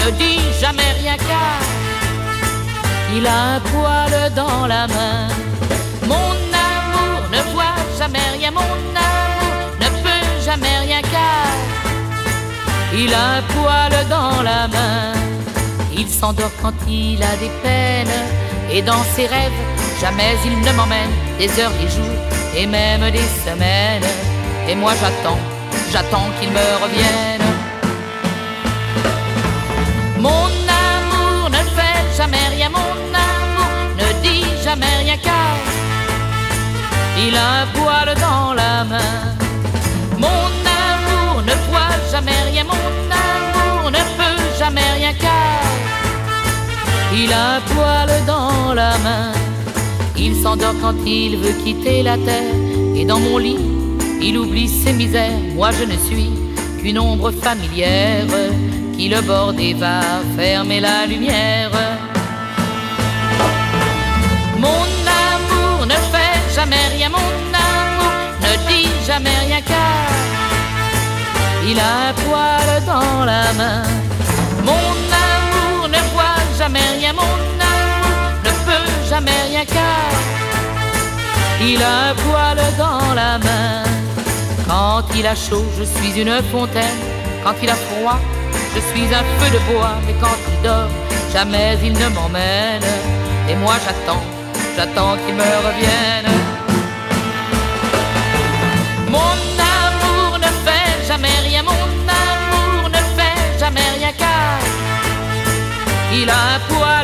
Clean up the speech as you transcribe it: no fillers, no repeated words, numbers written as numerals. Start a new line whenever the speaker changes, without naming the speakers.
ne dit jamais rien car il a un poil dans la main. Mon amour ne voit jamais rien, mon amour ne peut jamais rien car il a un poil dans la main. Il s'endort quand il a des peines et dans ses rêves, jamais il ne m'emmène. Des heures, des jours et même des semaines. Et moi j'attends qu'il me revienne. Mon amour ne fait jamais rien, mon amour ne dit jamais rien car il a un poil dans la main. Mon amour ne voit jamais rien, mon amour ne peut jamais rien car il a un poil dans la main. Il s'endort quand il veut quitter la terre et dans mon lit, il oublie ses misères. Moi je ne suis qu'une ombre familière qui le borde et va fermer la lumière. Mon amour ne fait jamais rien, mon amour ne dit jamais rien car il a un poil dans la main. Mon amour ne voit jamais rien, mon amour ne peut jamais rien car il a un poil dans la main. Quand il a chaud, je suis une fontaine. Quand il a froid, je suis un feu de bois. Mais quand il dort, jamais il ne m'emmène. Et moi j'attends qu'il me revienne. Mon amour ne fait jamais rien, mon amour ne fait jamais rien car il a un poil